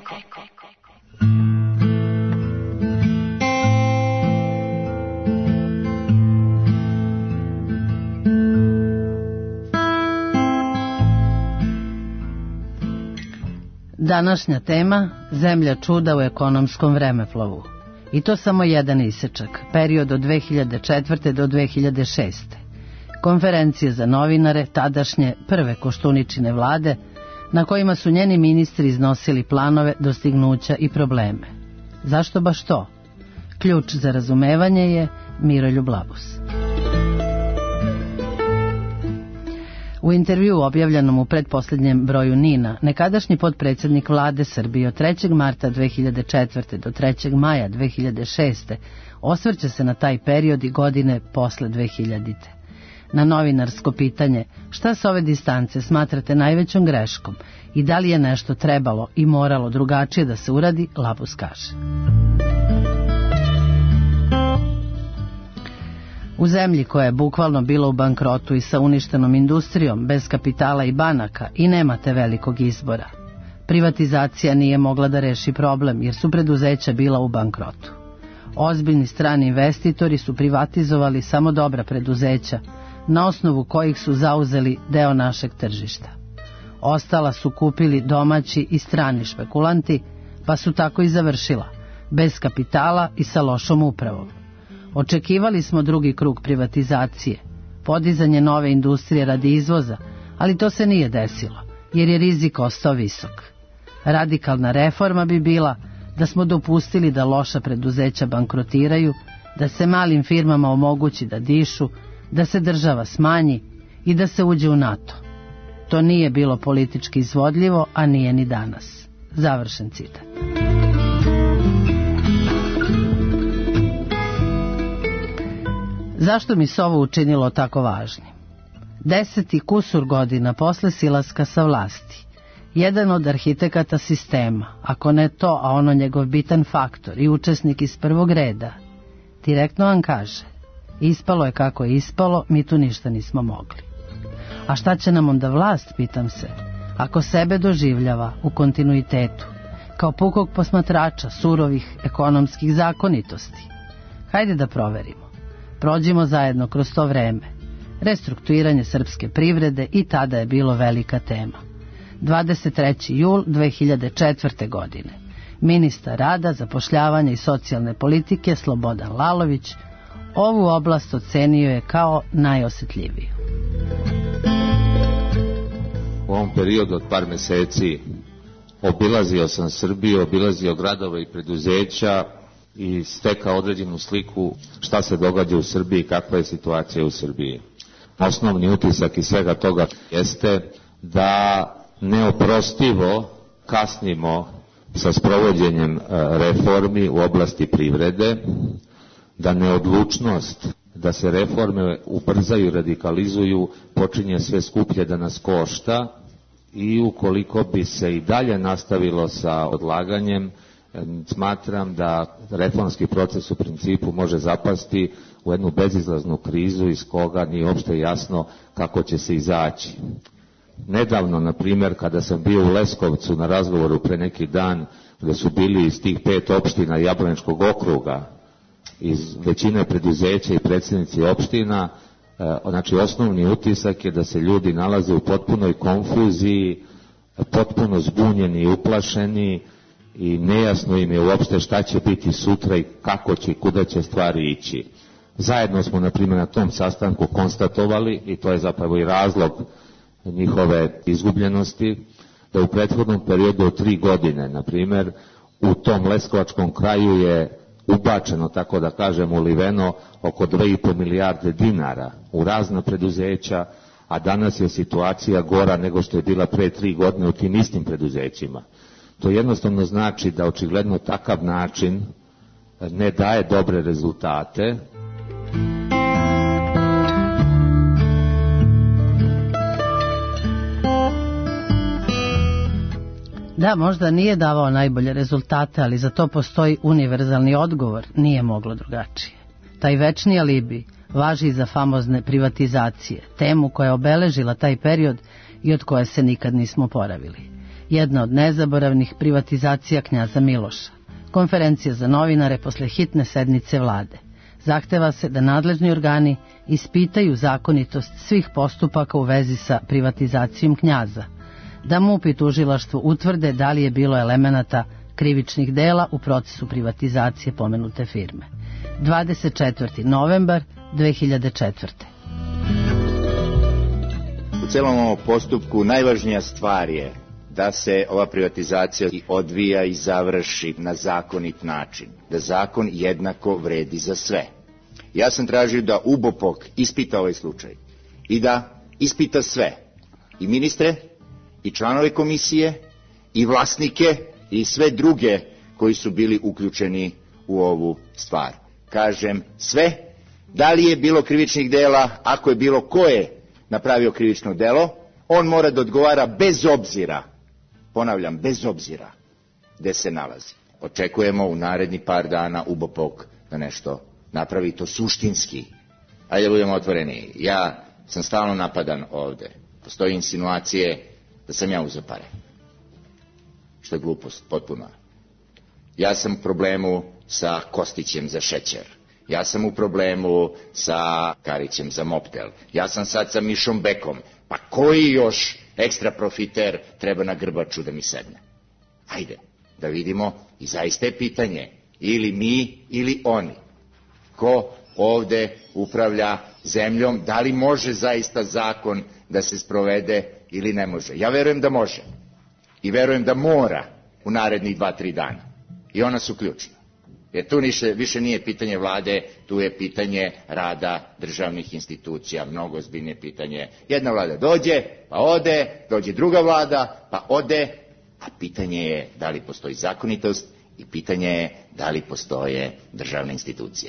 Današnja tema, zemlja čuda u ekonomskom vremeplovu. I to samo jedan isečak, period od 2004. do 2006. Konferencije za novinare, tadašnje prve Koštuničine vlade, na kojima su njeni ministri iznosili planove, dostignuća i probleme. Zašto baš to? Ključ za razumevanje je Miroljub Labus. U intervju objavljenom u pretposlednjem broju NIN-a, nekadašnji potpredsjednik vlade Srbije od 3. marta 2004. do 3. maja 2006. osvrće se na taj period i godine posle 2000. Na novinarsko pitanje šta sa ove distance smatrate najvećom greškom i da li je nešto trebalo i moralo drugačije da se uradi, Labus kaže. U zemlji koja je bukvalno bila u bankrotu i sa uništenom industrijom, bez kapitala i banaka, i nemate velikog izbora. Privatizacija nije mogla da reši problem jer su preduzeća bila u bankrotu. Ozbiljni strani investitori su privatizovali samo dobra preduzeća, na osnovu kojih su zauzeli deo našeg tržišta. Ostala su kupili domaći i strani špekulanti, pa su tako i završila, bez kapitala i sa lošom upravom. Očekivali smo drugi krug privatizacije, podizanje nove industrije radi izvoza, ali to se nije desilo, jer je rizik ostao visok. Radikalna reforma bi bila da smo dopustili da loša preduzeća bankrotiraju, da se malim firmama omogući da dišu, da se država smanji i da se uđe u NATO. To nije bilo politički izvodljivo, a nije ni danas. Završen citat. Zašto mi se ovo učinilo tako važnim? 10 i kusur godina posle silaska sa vlasti, jedan od arhitekata sistema, ako ne to, a ono njegov bitan faktor i učesnik iz prvog reda, direktno vam kaže, ispalo je kako je ispalo, mi tu ništa nismo mogli. A šta će nam onda vlast, pitam se, ako sebe doživljava u kontinuitetu, kao pukog posmatrača surovih ekonomskih zakonitosti? Hajde da proverimo. Prođimo zajedno kroz to vreme. Restrukturiranje srpske privrede i tada je bilo velika tema. 23. jul 2004. godine. Ministar rada, zapošljavanja i socijalne politike Slobodan Lalović ovu oblast ocenio je kao najosjetljiviju. U ovom periodu od par meseci obilazio sam Srbiju, obilazio gradove i preduzeća i stekao određenu sliku šta se događa u Srbiji i kakva je situacija u Srbiji. Osnovni utisak iz svega toga jeste da neoprostivo kasnimo sa sprovođenjem reformi u oblasti privrede, da neodlučnost da se reforme ubrzaju, radikalizuju, počinje sve skuplje da nas košta i ukoliko bi se i dalje nastavilo sa odlaganjem, smatram da reformski proces u principu može zapasti u jednu bezizlaznu krizu iz koga nije uopšte jasno kako će se izaći. nedavno, na primjer, kada sam bio u Leskovcu na razgovoru pre neki dan, gde su bili iz tih 5 opština Jablaničkog okruga, iz većine preduzeća i predsjednici opština, znači osnovni utisak je da se ljudi nalaze u potpunoj konfuziji, potpuno zbunjeni i uplašeni i nejasno im je uopšte šta će biti sutra i kako će i kuda će stvari ići. Zajedno smo, na primjer, na tom sastanku konstatovali, i to je zapravo i razlog njihove izgubljenosti, da u prethodnom periodu od 3 godine, na primjer, u tom leskovačkom kraju je ubačeno, tako da kažem, uliveno oko 2,5 milijarde dinara u razna preduzeća, a danas je situacija gora nego što je bila pre 3 godine u tim istim preduzećima. To jednostavno znači da očigledno takav način ne daje dobre rezultate. Da, možda nije davao najbolje rezultate, ali za to postoji univerzalni odgovor, nije moglo drugačije. Taj večni alibi važi za famozne privatizacije, temu koja je obeležila taj period i od koje se nikad nismo oporavili. Jedna od nezaboravnih privatizacija knjaza Miloša. Konferencija za novinare posle hitne sednice vlade. Zahteva se da nadležni organi ispitaju zakonitost svih postupaka u vezi sa privatizacijom knjaza, da MUP i tužilaštvo utvrde da li je bilo elemenata krivičnih dela u procesu privatizacije pomenute firme. 24. novembar 2004. U celom ovom postupku najvažnija stvar je da se ova privatizacija odvija i završi na zakonit način, da zakon jednako vredi za sve. Ja sam tražio da UBOPOK ispita ovaj slučaj i da ispita sve, i ministre, i članove komisije, i vlasnike, i sve druge koji su bili uključeni u ovu stvar. Kažem sve, da li je bilo krivičnih dela, ako je bilo ko je napravio krivično delo, on mora da odgovara bez obzira, ponavljam, bez obzira gde se nalazi. Očekujemo u naredni par dana UBOPOK da nešto napravi to suštinski. Ajde budemo otvoreni. Ja sam stalno napadan ovde. Postoji insinuacije da sam ja uzeo pare. Što je glupost, potpuno. Ja sam u problemu sa Kostićem za šećer. Ja sam u problemu sa Karićem za moptel. Ja sam sad sa Mišom Bekom. Pa koji još ekstra profiter treba na grbaču da mi sedne? Ajde, da vidimo, i zaista je pitanje, ili mi ili oni. Ko ovde upravlja zemljom, da li može zaista zakon da se sprovede ili ne može? Ja verujem da može. I verujem da mora u narednih 2-3 dana. I ona su ključna. Jer tu više nije pitanje vlade, tu je pitanje rada državnih institucija, mnogo ozbiljnije pitanje. Jedna vlada dođe, pa ode, dođe druga vlada, pa ode, a pitanje je da li postoji zakonitost i pitanje je da li postoje državne institucije.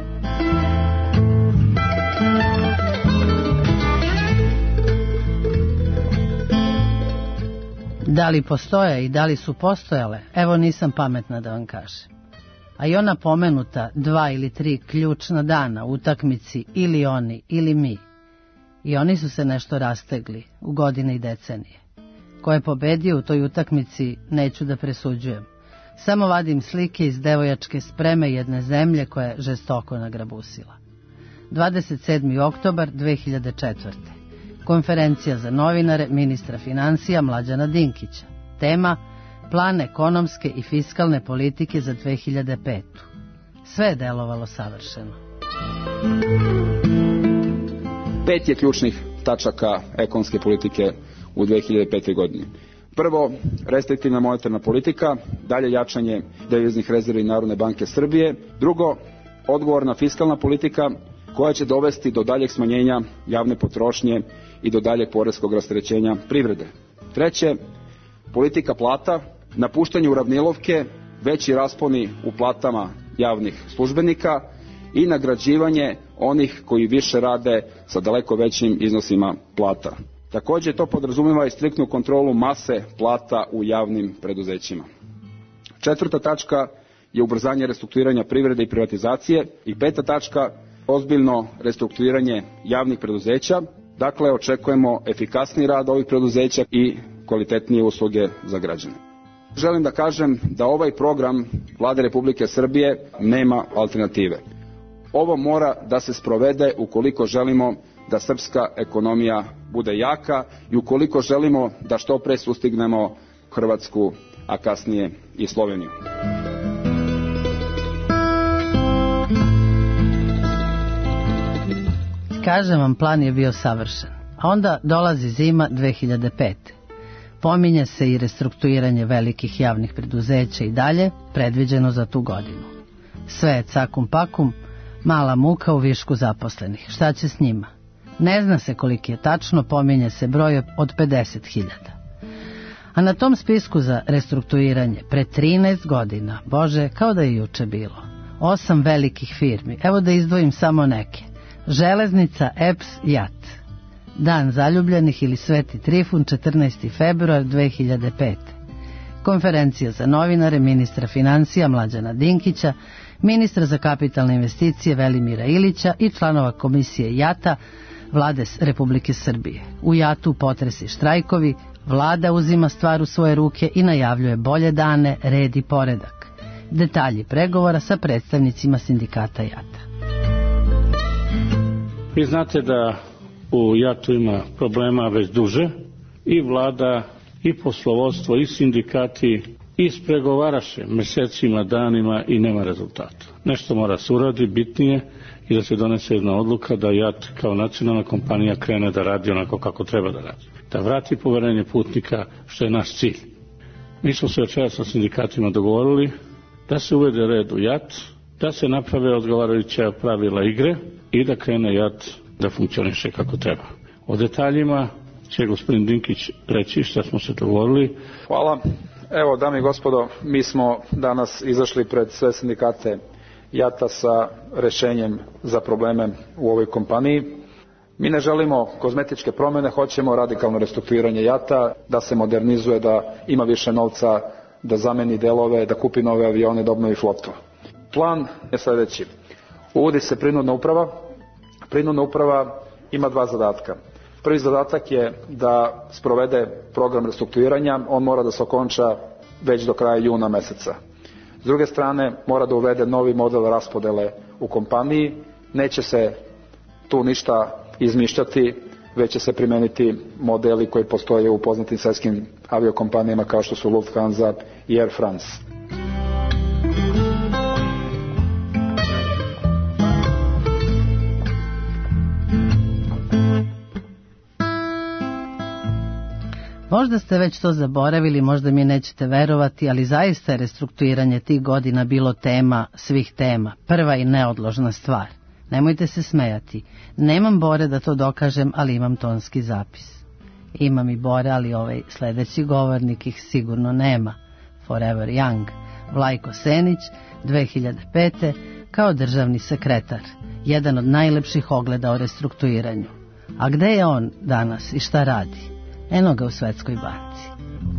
Da li postoje i da li su postojale, evo nisam pametna da vam kažem. A i ona pomenuta 2 ili 3 ključna dana u utakmici ili oni ili mi. I oni su se nešto rastegli u godine i decenije. Ko je pobedio u toj utakmici neću da presuđujem. Samo vadim slike iz devojačke spreme jedne zemlje koja je žestoko nagrabusila. 27. oktobar 2004. Konferencija za novinare ministra financija Mlađana Dinkića. Tema: plan ekonomske i fiskalne politike za 2005. Sve je delovalo savršeno. 5 je ključnih tačaka ekonomske politike u 2005. godini. Prvo, restriktivna monetarna politika, dalje jačanje deviznih rezervi Narodne banke Srbije. Drugo, odgovorna fiskalna politika koja će dovesti do daljeg smanjenja javne potrošnje i do daljeg poreskog rasterećenja privrede. Treće, politika plata, napuštanje uravnilovke, veći rasponi u platama javnih službenika i nagrađivanje onih koji više rade sa daleko većim iznosima plata. Također to podrazumijeva i striktnu kontrolu mase plata u javnim preduzećima. Četvrta tačka je ubrzanje restrukturiranja privrede i privatizacije i peta tačka ozbiljno restrukturiranje javnih preduzeća Dakle, očekujemo efikasniji rad ovih preduzeća i kvalitetnije usluge za građane. Želim da kažem da ovaj program Vlade Republike Srbije nema alternative. Ovo mora da se sprovede ukoliko želimo da srpska ekonomija bude jaka i ukoliko želimo da što pre sustignemo Hrvatsku, a kasnije i Sloveniju. Kažem vam, plan je bio savršen. A onda dolazi zima 2005. Pominje se i restrukturiranje velikih javnih preduzeća i dalje, predviđeno za tu godinu. Sve je cakum pakum, mala muka u višku zaposlenih. Šta će s njima? Ne zna se koliki je tačno, pominje se broj od 50.000. A na tom spisku za restrukturiranje pre 13 godina, Bože, kao da je juče bilo, 8 velikih firmi, evo da izdvojim samo neke: Železnica, EPS, JAT. Dan zaljubljenih ili Sveti Trifun, 14. februar 2005. Konferencija za novinare ministra financija Mlađana Dinkića, ministra za kapitalne investicije Velimira Ilića i članova komisije JAT-a Vlade Republike Srbije. U JAT-u potresi štrajkovi, Vlada uzima stvar u svoje ruke i najavljuje bolje dane, red i poredak. Detalji pregovora sa predstavnicima sindikata JAT-a. Vi znate da u JAT-u ima problema već duže, i Vlada, i poslovodstvo, i sindikati ispregovaraše mesecima, danima i nema rezultata. Nešto mora se uradi, bitnije, i da se donese jedna odluka da JAT kao nacionalna kompanija krene da radi onako kako treba da radi. Da vrati poverenje putnika, što je naš cilj. Mi smo se večeras sa sindikatima dogovorili da se uvede red u JAT, da se naprave odgovarajuća pravila igre i da krene JAT da funkcioniše kako treba. O detaljima će gospodin Dinkić reći šta smo se dogovorili. Hvala. Evo, dame i gospodo, mi smo danas izašli pred sve sindikate JAT-a sa rešenjem za probleme u ovoj kompaniji. Mi ne želimo kozmetičke promjene, hoćemo radikalno restrukturiranje JAT-a, da se modernizuje, da ima više novca, da zameni delove, da kupi nove avione, da obnovi flotu. Plan je sljedeći. Uvodi se prinudna uprava. Prinudna uprava ima 2 zadatka. Prvi zadatak je da sprovede program restrukturiranja, on mora da se okonča već do kraja juna meseca. S druge strane, mora da uvede novi model raspodele u kompaniji, neće se tu ništa izmišljati, već će se primeniti modeli koji postoje u poznatim svetskim aviokompanijama kao što su Lufthansa i Air France. Možda ste već to zaboravili, možda mi nećete verovati, ali zaista je restrukturiranje tih godina bilo tema svih tema, prva i neodložna stvar. Nemojte se smejati. Nemam Bore da to dokažem, ali imam tonski zapis. Imam i Bore, ali ovaj sledeći govornik ih sigurno nema. Forever Young, Vlajko Senić, 2005. kao državni sekretar. Jedan od najlepših ogleda o restrukturiranju. A gde je on danas i šta radi? Eno ga u Svetskoj banci.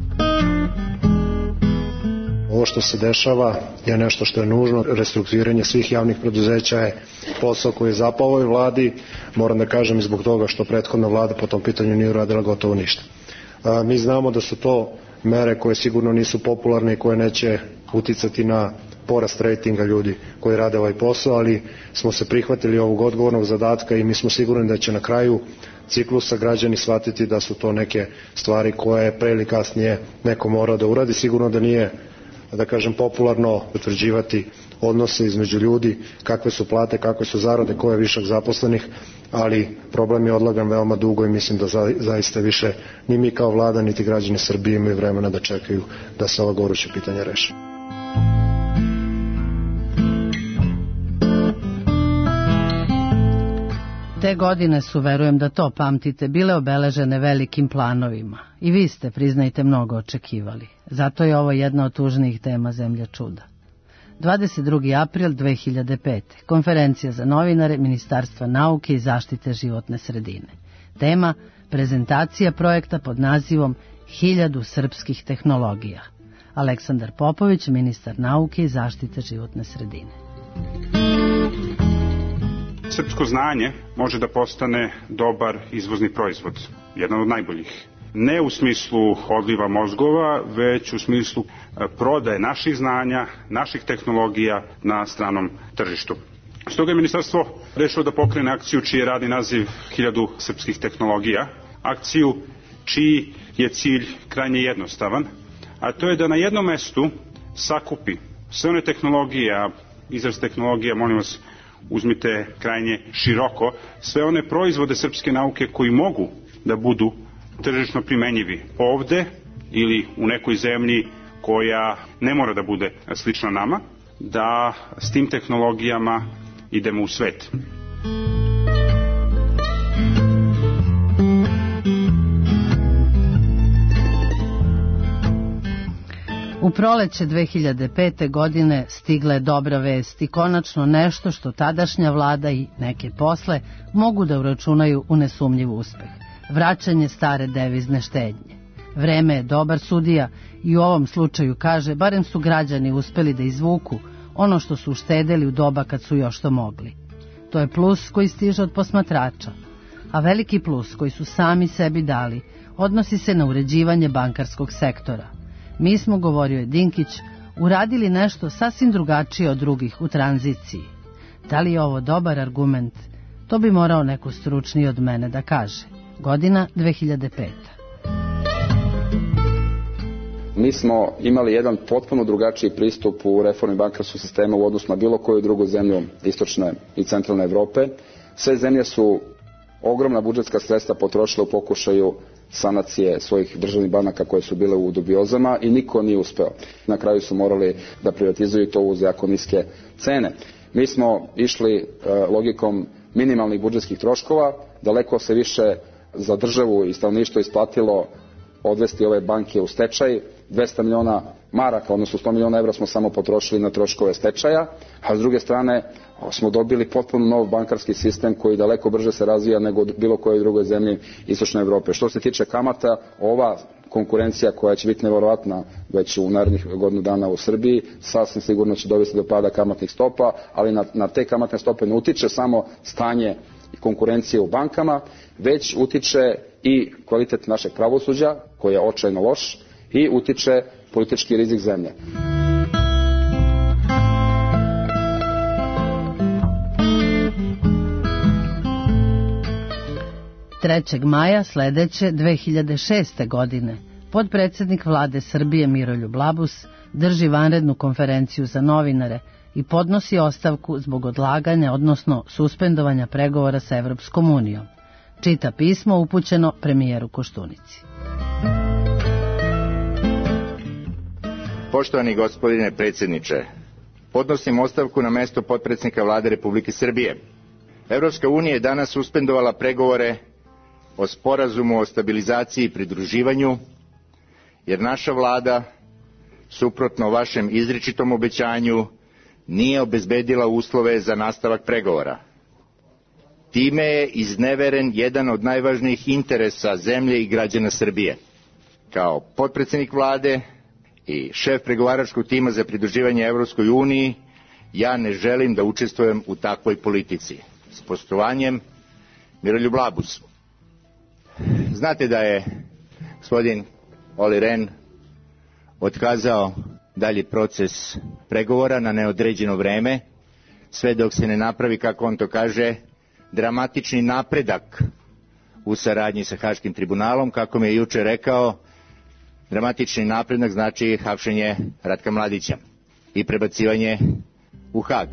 Ovo što se dešava je nešto što je nužno. Restrukturiranje svih javnih preduzeća je posao koji je zapao ovoj vladi. Moram da kažem i zbog toga što prethodna vlada po tom pitanju nije uradila gotovo ništa. Mi znamo da su to mere koje sigurno nisu popularne i koje neće uticati na porast rejtinga ljudi koji rade ovaj posao, ali smo se prihvatili ovog odgovornog zadatka i mi smo sigurni da će na kraju ciklusa građani shvatiti da su to neke stvari koje pre ili kasnije neko mora da uradi. Sigurno da nije, da kažem, popularno utvrđivati odnose između ljudi, kakve su plate, kakve su zarade, ko je višak zaposlenih, ali problem je odlagan veoma dugo i mislim da zaista više ni mi kao vlada, niti građani Srbije imaju vremena da čekaju da se ova goruća pitanja reše. Te godine su, verujem da to pamtite, bile obeležene velikim planovima. I vi ste, priznajte, mnogo očekivali. Zato je ovo jedna od tužnijih tema Zemlja čuda. 22. april 2005. Konferencija za novinare Ministarstva nauke i zaštite životne sredine. Tema: prezentacija projekta pod nazivom 1000 srpskih tehnologija. Aleksandar Popović, ministar nauke i zaštite životne sredine. srpsko znanje može da postane dobar izvozni proizvod, jedan od najboljih. Ne u smislu odliva mozgova, već u smislu prodaje naših znanja, naših tehnologija na stranom tržištu. Stoga je ministarstvo rešilo da pokrene akciju čiji je radni naziv 1000 srpskih tehnologija, akciju čiji je cilj krajnje jednostavan, a to je da na jednom mestu sakupi sve one tehnologije, a izraz tehnologija, molim vas, uzmite krajnje široko, sve one proizvode srpske nauke koji mogu da budu tržišno primenjivi ovde ili u nekoj zemlji koja ne mora da bude slična nama, da s tim tehnologijama idemo u svet. U proleće 2005. godine stigla je dobra vest i konačno nešto što tadašnja vlada i neke posle mogu da uračunaju u nesumnjiv uspeh. Vraćanje stare devizne štednje. Vreme je dobar sudija i u ovom slučaju kaže barem su građani uspeli da izvuku ono što su uštedeli u doba kad su još to mogli. To je plus koji stiže od posmatrača, a veliki plus koji su sami sebi dali odnosi se na uređivanje bankarskog sektora. Mi smo, govorio je Dinkić, uradili nešto sasvim drugačije od drugih u tranziciji. Da li je ovo dobar argument? To bi morao neko stručniji od mene da kaže. Godina 2005. Mi smo imali jedan potpuno drugačiji pristup u reformi bankarskog sistema u odnosu na bilo koju drugu zemlju istočne i centralne Evrope. Sve zemlje su ogromna budžetska sredstva potrošile u pokušaju sanacije svojih državnih banaka koje su bile u dubiozama i niko nije uspeo. Na kraju su morali da privatizuju to uz jako niske cene. Mi smo išli logikom minimalnih budžetskih troškova, daleko se više za državu i stanovništvo isplatilo odvesti ove banke u stečaj. 200 miliona maraka, odnosno 100 miliona evra smo samo potrošili na troškove stečaja, a s druge strane smo dobili potpuno nov bankarski sistem koji daleko brže se razvija nego bilo koje drugoj zemlji istočne Evrope. Što se tiče kamata, ova konkurencija koja će biti nevjerovatna već u narednih godinu dana u Srbiji, sasvim sigurno će dovesti do pada kamatnih stopa, ali na te kamatne stope ne utiče samo stanje i konkurencije u bankama, već utiče i kvalitet našeg pravosuđa, koji je očajno loš, i utiče politički rizik zemlje. Trećeg maja sledeće 2006. godine podpredsednik vlade Srbije Miroljub Labus drži vanrednu konferenciju za novinare i podnosi ostavku zbog odlaganja, odnosno suspendovanja pregovora sa Evropskom unijom. Čita pismo upućeno premijeru Koštunici. Poštovani gospodine predsjedniče, podnosim ostavku na mesto potpredsjednika vlade Republike Srbije. Evropska unija je danas suspendovala pregovore o sporazumu o stabilizaciji i pridruživanju, jer naša vlada, suprotno vašem izričitom obećanju, nije obezbedila uslove za nastavak pregovora. Time je izneveren jedan od najvažnijih interesa zemlje i građana Srbije. Kao potpredsjednik vlade i šef pregovaračkog tima za pridruživanje Evropskoj uniji, ja ne želim da učestvujem u takvoj politici. S poštovanjem, Miroljub Labus. Znate da je gospodin Olli Rehn otkazao dalji proces pregovora na neodređeno vreme, sve dok se ne napravi, kako on to kaže, dramatični napredak u saradnji sa Haškim tribunalom. Kako mi je juče rekao, dramatični napredak znači hapšenje Ratka Mladića i prebacivanje u Hag.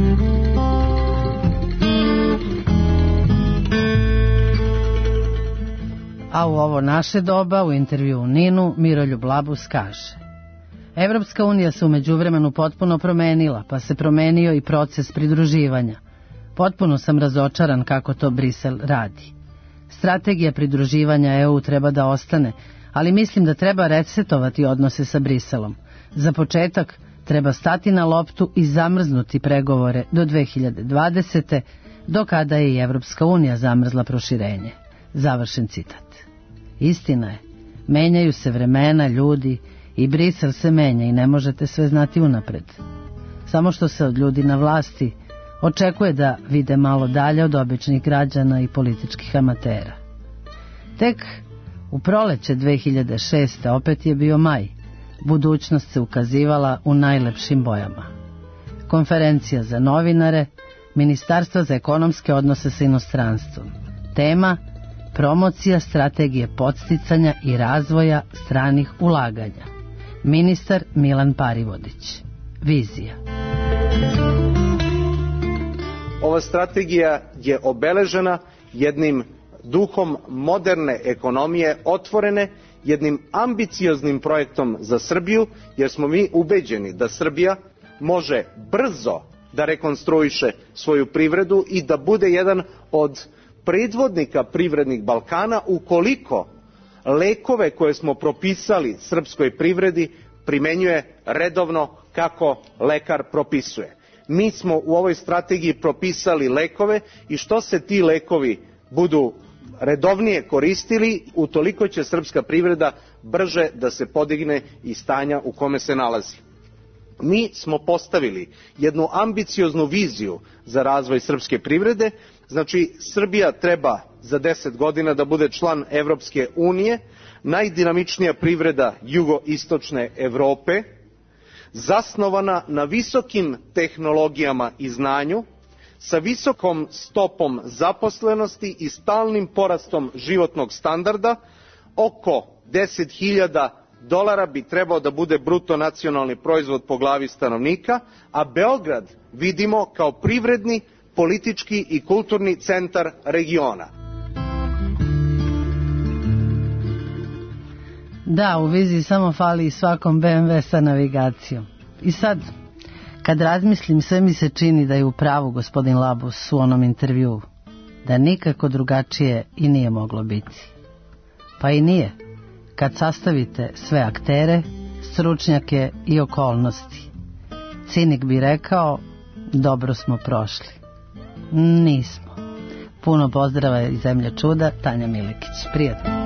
A u ovo naše doba, u intervju u Ninu, Miroljub Labus kaže: Evropska unija se u međuvremenu potpuno promenila, pa se promenio i proces pridruživanja. Potpuno sam razočaran kako to Brisel radi. Strategija pridruživanja EU treba da ostane, ali mislim da treba resetovati odnose sa Briselom. Za početak treba stati na loptu i zamrznuti pregovore do 2020. do kada je i Evropska unija zamrzla proširenje. Završen citat. Istina je, menjaju se vremena, ljudi i Brisel se menja i ne možete sve znati unapred. Samo što se od ljudi na vlasti Očekuje da vide malo dalje od običnih građana i političkih amatera. Tek u proleće 2006. opet je bio maj. Budućnost se ukazivala u najlepšim bojama. Konferencija za novinare, Ministarstvo za ekonomske odnose sa inostranstvom. Tema: promocija strategije podsticanja i razvoja stranih ulaganja. Ministar Milan Parivodić. Vizija. Ova strategija je obeležena jednim duhom moderne ekonomije, otvorene, jednim ambicioznim projektom za Srbiju, jer smo mi ubeđeni da Srbija može brzo da rekonstruiše svoju privredu i da bude jedan od predvodnika privrednih Balkana ukoliko lekove koje smo propisali srpskoj privredi primenjuje redovno kako lekar propisuje. Mi smo u ovoj strategiji propisali lekove i što se ti lekovi budu redovnije koristili, utoliko će srpska privreda brže da se podigne iz stanja u kome se nalazi. Mi smo postavili jednu ambicioznu viziju za razvoj srpske privrede. Znači, Srbija treba za 10 godina da bude član Evropske unije, najdinamičnija privreda jugoistočne Evrope, zasnovana na visokim tehnologijama i znanju, sa visokom stopom zaposlenosti i stalnim porastom životnog standarda. Oko $10.000 bi trebao da bude bruto nacionalni proizvod po glavi stanovnika, a Beograd vidimo kao privredni, politički i kulturni centar regiona. Da, u viziji samo fali svakom BMW sa navigacijom. I sad, kad razmislim, sve mi se čini da je u pravu gospodin Labus u onom intervjuu, da nikako drugačije i nije moglo biti. Pa i nije, kad sastavite sve aktere, stručnjake i okolnosti. Cinik bi rekao, dobro smo prošli. Nismo. Puno pozdrava iz Zemlje čuda, Tanja Milikić. Prijatno.